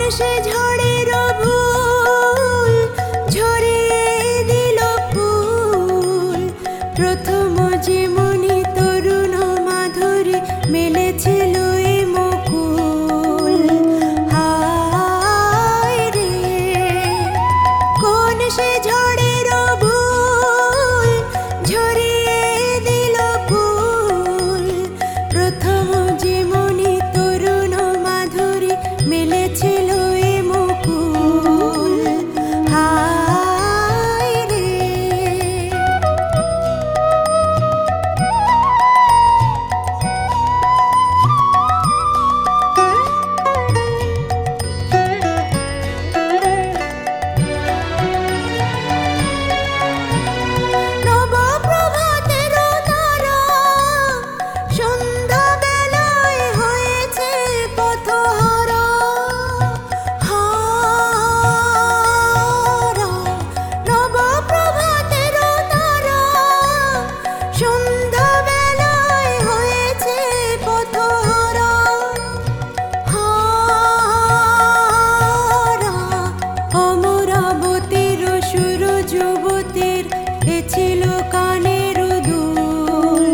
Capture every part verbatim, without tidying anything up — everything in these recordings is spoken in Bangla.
সে ঝড়ের ভুল ঝরিয়ে দিল ফুল, প্রথম যেমনি তরুণ মাধুরী মেলেছিল এ মুকুল। হায় রে কোন সে ঝড়ের ভুল ঝরিয়ে দিল ফুল, প্রথম যেমনি তরুণ মাধুরী মেলেছিল এ মুকুল। হায় রে নবপ্রভাতের তারা সন্ধ্যাবেলায় হয়েছে পথহারা। হারা নবপ্রভাতের তারা সন্ধ্যাবেলায় হয়েছে পথহারা। হারা অমরাবতীর সুর যুবতীর এ ছিল কানের দুল।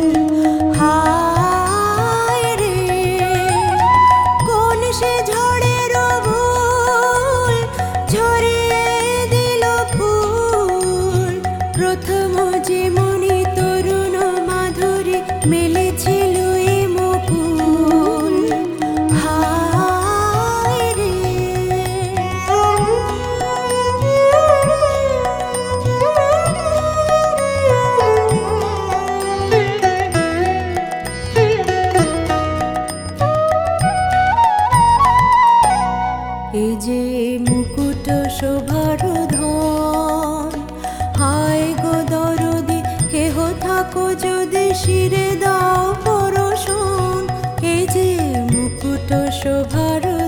হায় রে কোন সে ঝড়ের ভুল ঝরিয়ে দিল ফুল, প্রথম যেমনি তরুণ মাধুরী মেলেছিল এ মুকুল। হায় রে এই যে মুকুট শোভার ধন, হায় গো দরদি কেহ থাকো যদি শিরে দাও পরশন। এই যে মুকুট শোভার